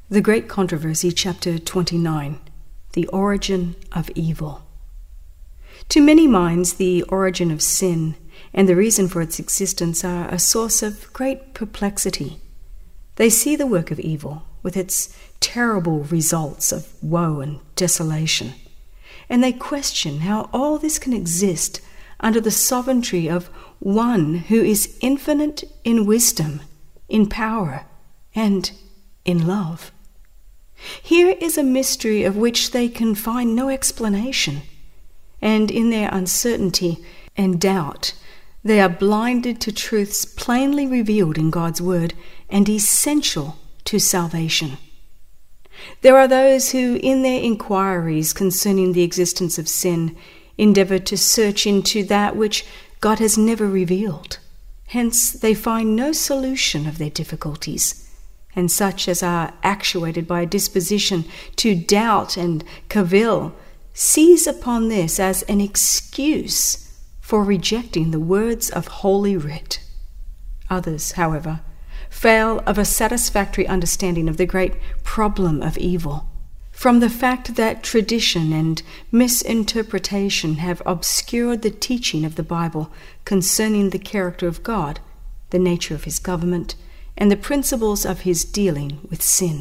The Great Controversy, chapter 29, The Origin of Evil. To many minds, the origin of sin and the reason for its existence are a source of great perplexity. They see the work of evil, with its terrible results of woe and desolation, and they question how all this can exist under the sovereignty of one who is infinite in wisdom, in power, and in love. Here is a mystery of which they can find no explanation, and in their uncertainty and doubt, they are blinded to truths plainly revealed in God's word and essential to salvation. There are those who, in their inquiries concerning the existence of sin, endeavor to search into that which God has never revealed. Hence, they find no solution of their difficulties, and such as are actuated by a disposition to doubt and cavil seize upon this as an excuse for rejecting the words of Holy Writ. Others, however, fail of a satisfactory understanding of the great problem of evil, from the fact that tradition and misinterpretation have obscured the teaching of the Bible concerning the character of God, the nature of his government, and the principles of his dealing with sin.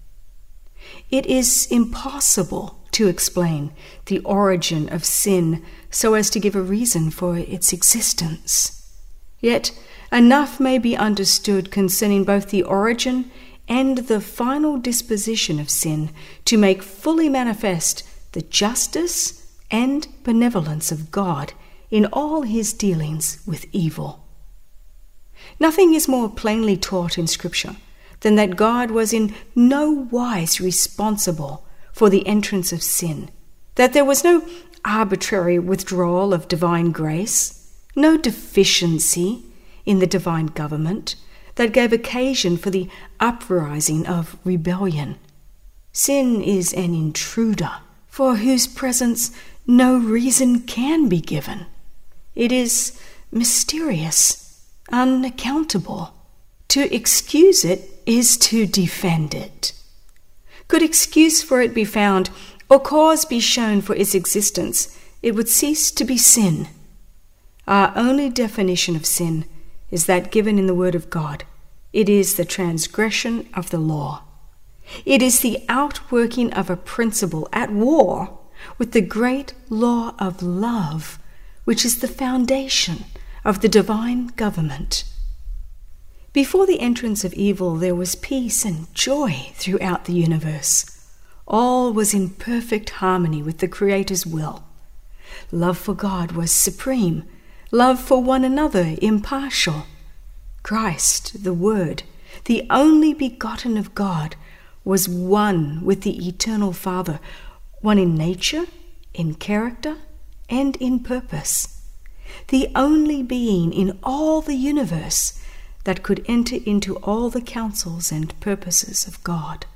It is impossible to explain the origin of sin so as to give a reason for its existence. Yet enough may be understood concerning both the origin and the final disposition of sin to make fully manifest the justice and benevolence of God in all his dealings with evil. Nothing is more plainly taught in Scripture than that God was in no wise responsible for the entrance of sin, that there was no arbitrary withdrawal of divine grace, no deficiency in the divine government that gave occasion for the uprising of rebellion. Sin is an intruder for whose presence no reason can be given. It is mysterious, unaccountable. To excuse it is to defend it. Could excuse for it be found, or cause be shown for its existence, it would cease to be sin. Our only definition of sin is that given in the Word of God. It is the transgression of the law. It is the outworking of a principle at war with the great law of love, which is the foundation of the divine government. Before the entrance of evil, there was peace and joy throughout the universe. All was in perfect harmony with the Creator's will. Love for God was supreme, love for one another impartial. Christ, the Word, the only begotten of God, was one with the eternal Father, one in nature, in character, and in purpose. The only being in all the universe that could enter into all the counsels and purposes of God.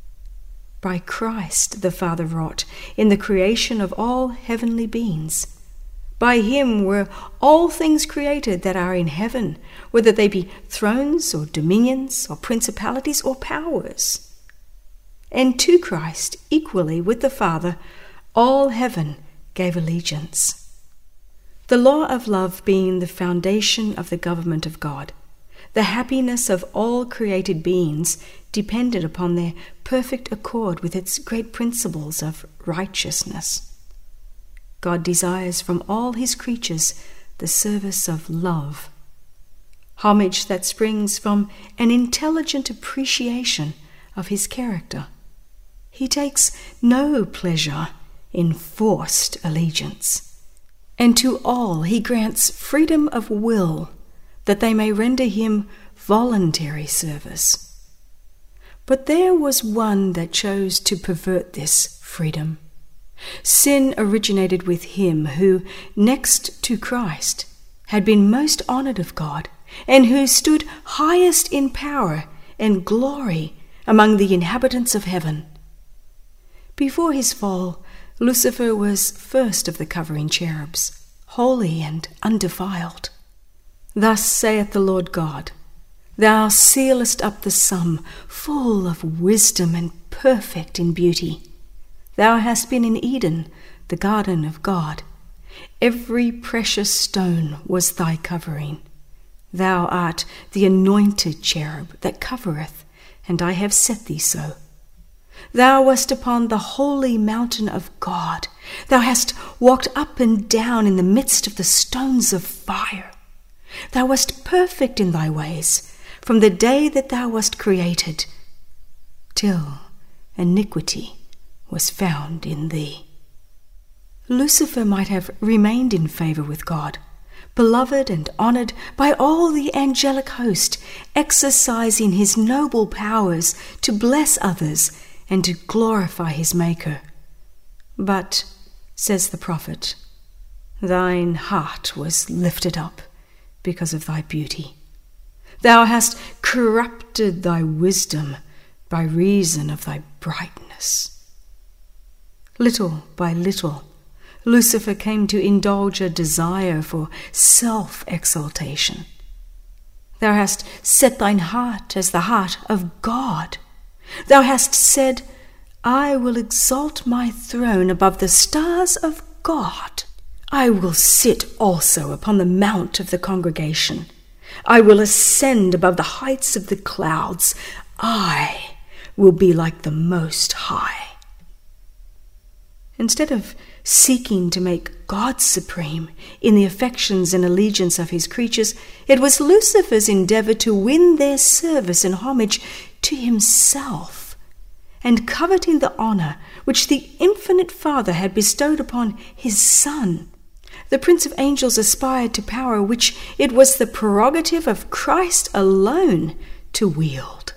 By Christ the Father wrought in the creation of all heavenly beings. By him were all things created that are in heaven, whether they be thrones or dominions or principalities or powers. And to Christ, equally with the Father, all heaven gave allegiance. The law of love being the foundation of the government of God, the happiness of all created beings depended upon their perfect accord with its great principles of righteousness. God desires from all his creatures the service of love, homage that springs from an intelligent appreciation of his character. He takes no pleasure in forced allegiance, and to all he grants freedom of will that they may render him voluntary service. But there was one that chose to pervert this freedom. Sin originated with him who, next to Christ, had been most honored of God, and who stood highest in power and glory among the inhabitants of heaven. Before his fall, Lucifer was first of the covering cherubs, holy and undefiled. Thus saith the Lord God, Thou sealest up the sum, full of wisdom and perfect in beauty. Thou hast been in Eden, the garden of God. Every precious stone was thy covering. Thou art the anointed cherub that covereth, and I have set thee so. Thou wast upon the holy mountain of God. Thou hast walked up and down in the midst of the stones of fire. Thou wast perfect in thy ways, from the day that thou wast created, till iniquity was found in thee. Lucifer might have remained in favor with God, beloved and honored by all the angelic host, exercising his noble powers to bless others and to glorify his Maker. But, says the prophet, thine heart was lifted up because of thy beauty. Thou hast corrupted thy wisdom by reason of thy brightness. Little by little, Lucifer came to indulge a desire for self-exaltation. Thou hast set thine heart as the heart of God. Thou hast said, I will exalt my throne above the stars of God. I will sit also upon the mount of the congregation. I will ascend above the heights of the clouds. I will be like the Most High. Instead of seeking to make God supreme in the affections and allegiance of his creatures, it was Lucifer's endeavor to win their service and homage to himself, and coveting the honor which the infinite Father had bestowed upon his Son. The Prince of Angels aspired to power which it was the prerogative of Christ alone to wield.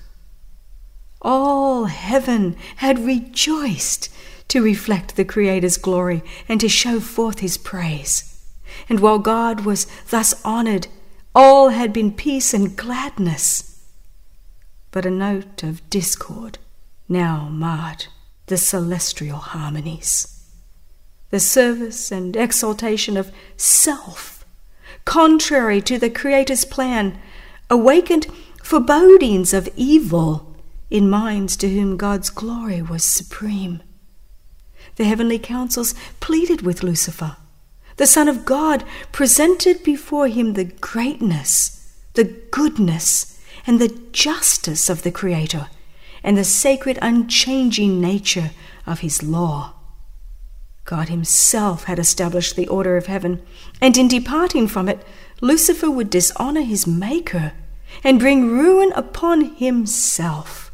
All heaven had rejoiced to reflect the Creator's glory and to show forth his praise. And while God was thus honored, all had been peace and gladness. But a note of discord now marred the celestial harmonies. The service and exaltation of self, contrary to the Creator's plan, awakened forebodings of evil in minds to whom God's glory was supreme. The heavenly councils pleaded with Lucifer. The Son of God presented before him the greatness, the goodness, and the justice of the Creator, and the sacred unchanging nature of his law. God himself had established the order of heaven, and in departing from it, Lucifer would dishonor his Maker and bring ruin upon himself.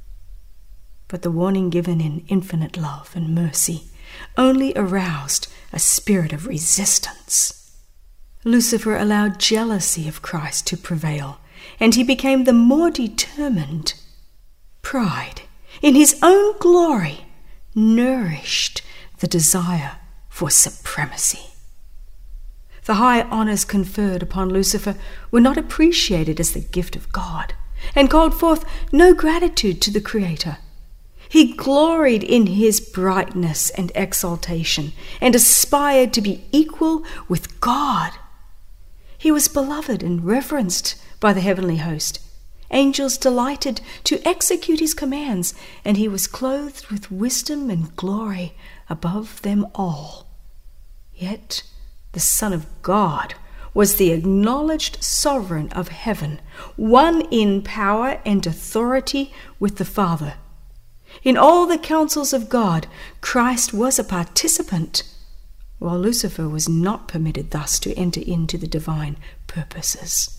But the warning given in infinite love and mercy only aroused a spirit of resistance. Lucifer allowed jealousy of Christ to prevail, and he became the more determined. Pride in his own glory nourished the desire for supremacy. The high honors conferred upon Lucifer were not appreciated as the gift of God, and called forth no gratitude to the Creator. He gloried in his brightness and exaltation, and aspired to be equal with God. He was beloved and reverenced by the heavenly host. Angels delighted to execute his commands, and he was clothed with wisdom and glory above them all. Yet the Son of God was the acknowledged sovereign of heaven, one in power and authority with the Father. In all the counsels of God, Christ was a participant, while Lucifer was not permitted thus to enter into the divine purposes.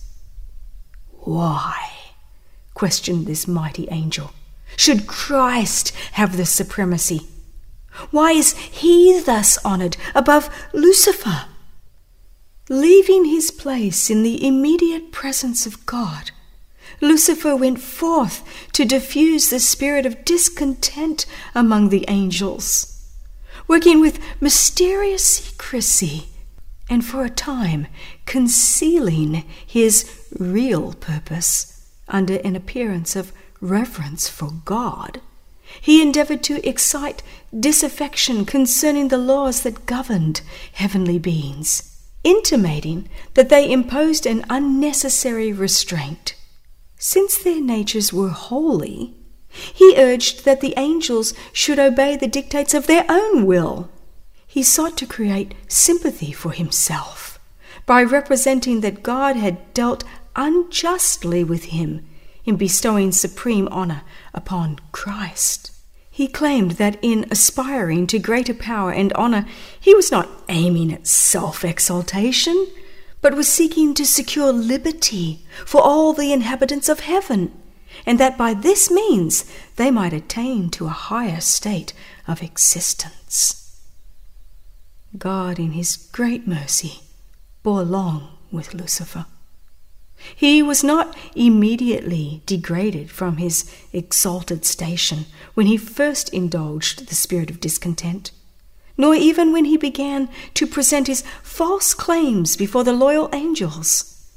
Why, questioned this mighty angel, should Christ have the supremacy? Why is he thus honored above Lucifer? Leaving his place in the immediate presence of God, Lucifer went forth to diffuse the spirit of discontent among the angels, working with mysterious secrecy and for a time concealing his real purpose under an appearance of reverence for God. He endeavored to excite disaffection concerning the laws that governed heavenly beings, intimating that they imposed an unnecessary restraint. Since their natures were holy, he urged that the angels should obey the dictates of their own will. He sought to create sympathy for himself by representing that God had dealt unjustly with him in bestowing supreme honor upon Christ. He claimed that in aspiring to greater power and honor, he was not aiming at self-exaltation, but was seeking to secure liberty for all the inhabitants of heaven, and that by this means they might attain to a higher state of existence. God, in his great mercy, bore long with Lucifer. He was not immediately degraded from his exalted station when he first indulged the spirit of discontent, nor even when he began to present his false claims before the loyal angels.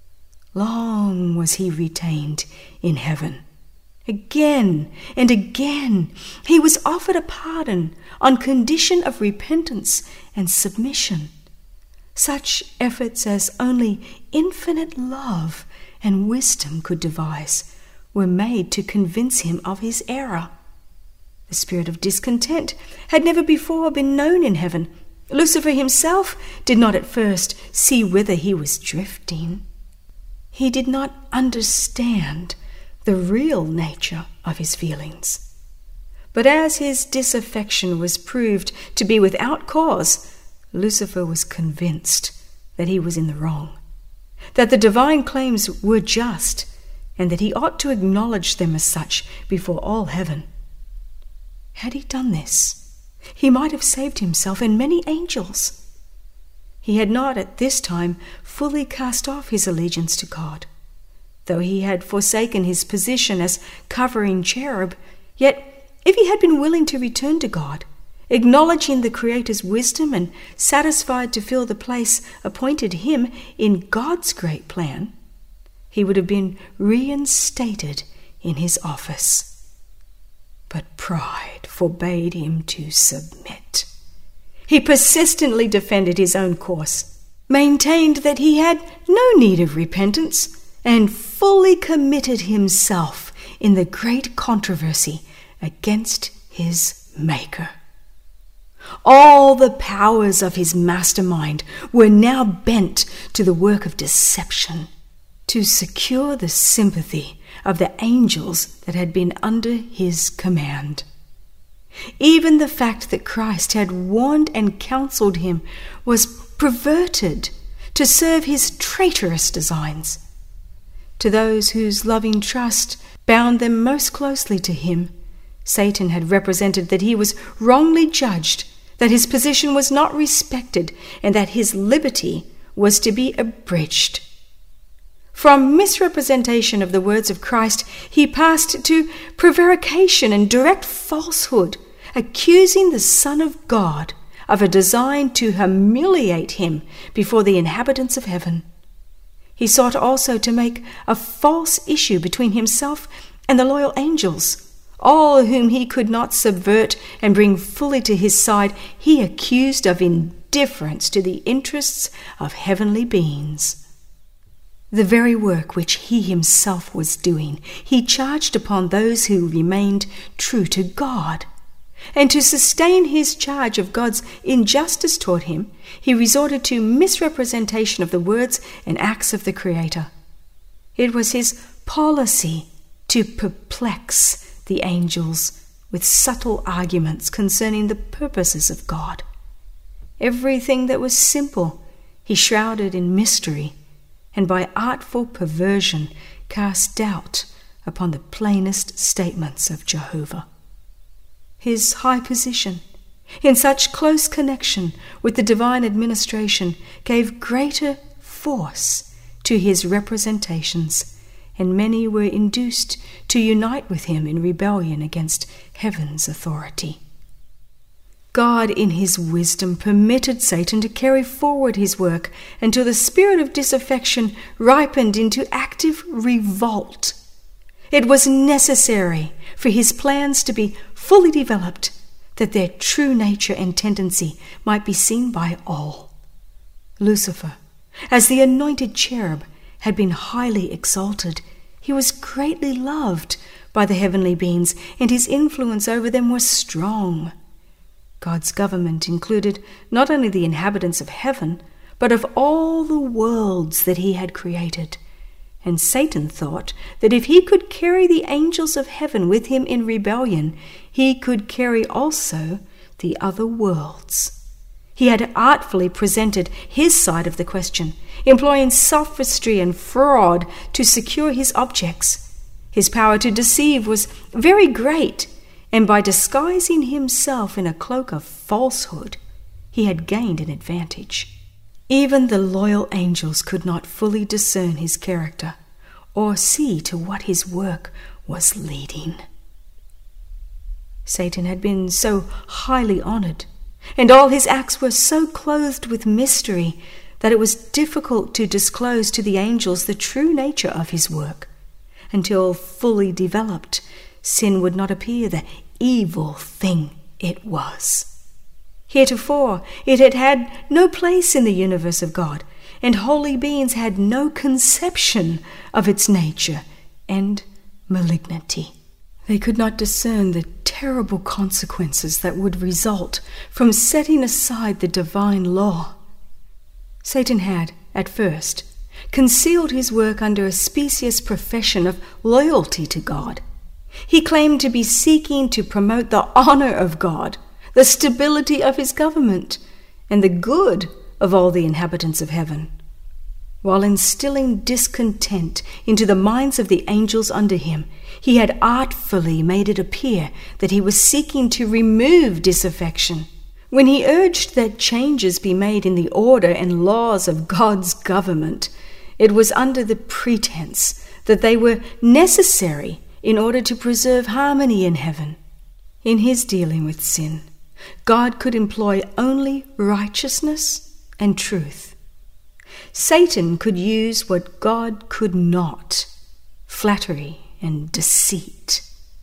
Long was he retained in heaven. Again and again he was offered a pardon on condition of repentance and submission. Such efforts as only infinite love and wisdom could devise were made to convince him of his error. The spirit of discontent had never before been known in heaven. Lucifer himself did not at first see whither he was drifting. He did not understand the real nature of his feelings. But as his disaffection was proved to be without cause, Lucifer was convinced that he was in the wrong, that the divine claims were just, and that he ought to acknowledge them as such before all heaven. Had he done this, he might have saved himself and many angels. He had not at this time fully cast off his allegiance to God. Though he had forsaken his position as covering cherub, yet if he had been willing to return to God, acknowledging the Creator's wisdom and satisfied to fill the place appointed him in God's great plan, he would have been reinstated in his office. But pride forbade him to submit. He persistently defended his own course, maintained that he had no need of repentance, and fully committed himself in the great controversy against his Maker. All the powers of his mastermind were now bent to the work of deception, to secure the sympathy of the angels that had been under his command. Even the fact that Christ had warned and counseled him was perverted to serve his traitorous designs. To those whose loving trust bound them most closely to him, Satan had represented that he was wrongly judged, that his position was not respected, and that his liberty was to be abridged. From misrepresentation of the words of Christ, he passed to prevarication and direct falsehood, accusing the Son of God of a design to humiliate him before the inhabitants of heaven. He sought also to make a false issue between himself and the loyal angels. All whom he could not subvert and bring fully to his side, he accused of indifference to the interests of heavenly beings. The very work which he himself was doing, he charged upon those who remained true to God. And to sustain his charge of God's injustice toward him, he resorted to misrepresentation of the words and acts of the Creator. It was his policy to perplex the angels with subtle arguments concerning the purposes of God. Everything that was simple he shrouded in mystery, and by artful perversion cast doubt upon the plainest statements of Jehovah. His high position, in such close connection with the divine administration, gave greater force to his representations, and many were induced to unite with him in rebellion against heaven's authority. God, in his wisdom, permitted Satan to carry forward his work until the spirit of disaffection ripened into active revolt. It was necessary for his plans to be fully developed, that their true nature and tendency might be seen by all. Lucifer, as the anointed cherub, had been highly exalted. He was greatly loved by the heavenly beings, and his influence over them was strong. God's government included not only the inhabitants of heaven, but of all the worlds that he had created. And Satan thought that if he could carry the angels of heaven with him in rebellion, he could carry also the other worlds. He had artfully presented his side of the question, employing sophistry and fraud to secure his objects. His power to deceive was very great, and by disguising himself in a cloak of falsehood, he had gained an advantage. Even the loyal angels could not fully discern his character or see to what his work was leading. Satan had been so highly honored, and all his acts were so clothed with mystery that it was difficult to disclose to the angels the true nature of his work. Until fully developed, sin would not appear the evil thing it was. Heretofore, it had had no place in the universe of God, and holy beings had no conception of its nature and malignity. They could not discern the terrible consequences that would result from setting aside the divine law. Satan had, at first, concealed his work under a specious profession of loyalty to God. He claimed to be seeking to promote the honor of God, the stability of his government, and the good of all the inhabitants of heaven, while instilling discontent into the minds of the angels under him. He had artfully made it appear that he was seeking to remove disaffection. When he urged that changes be made in the order and laws of God's government, it was under the pretense that they were necessary in order to preserve harmony in heaven. In his dealing with sin, God could employ only righteousness and truth. Satan could use what God could not, flattery and deceit.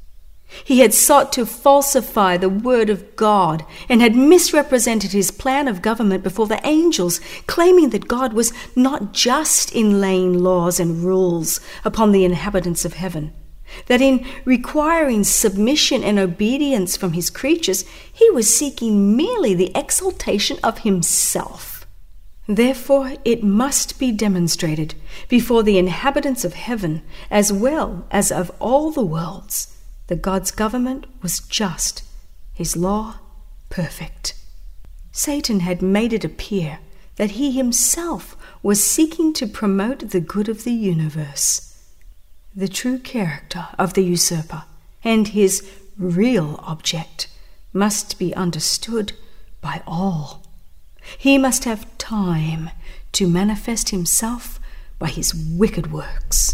He had sought to falsify the word of God and had misrepresented his plan of government before the angels, claiming that God was not just in laying laws and rules upon the inhabitants of heaven, that in requiring submission and obedience from his creatures, he was seeking merely the exaltation of himself. Therefore, it must be demonstrated before the inhabitants of heaven, as well as of all the worlds, that God's government was just, his law perfect. Satan had made it appear that he himself was seeking to promote the good of the universe. The true character of the usurper and his real object must be understood by all. He must have time to manifest himself by his wicked works.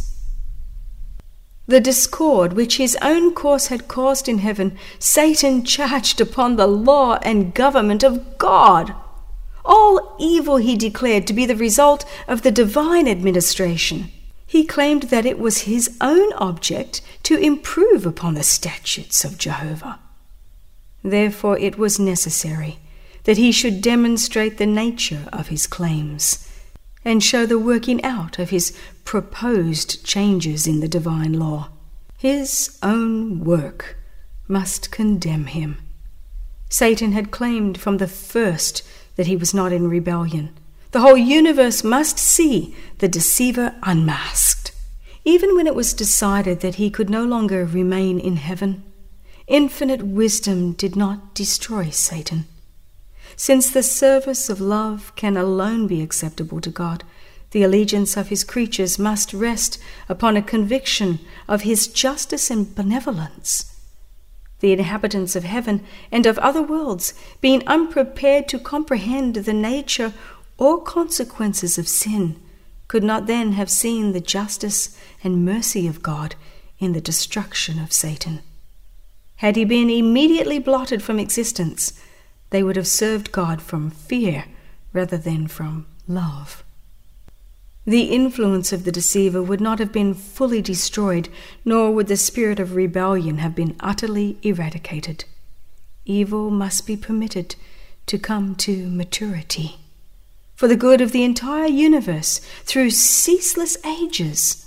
The discord which his own course had caused in heaven, Satan charged upon the law and government of God. All evil he declared to be the result of the divine administration. He claimed that it was his own object to improve upon the statutes of Jehovah. Therefore it was necessary that he should demonstrate the nature of his claims and show the working out of his proposed changes in the divine law. His own work must condemn him. Satan had claimed from the first that he was not in rebellion. The whole universe must see the deceiver unmasked. Even when it was decided that he could no longer remain in heaven, infinite wisdom did not destroy Satan. Since the service of love can alone be acceptable to God, the allegiance of his creatures must rest upon a conviction of his justice and benevolence. The inhabitants of heaven and of other worlds, being unprepared to comprehend the nature or consequences of sin, could not then have seen the justice and mercy of God in the destruction of Satan. Had he been immediately blotted from existence, they would have served God from fear rather than from love. The influence of the deceiver would not have been fully destroyed, nor would the spirit of rebellion have been utterly eradicated. Evil must be permitted to come to maturity, for the good of the entire universe through ceaseless ages.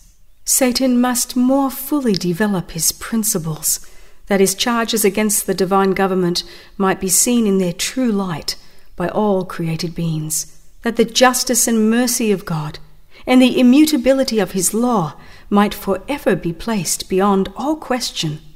Satan must more fully develop his principles, that his charges against the divine government might be seen in their true light by all created beings, that the justice and mercy of God and the immutability of his law might forever be placed beyond all question,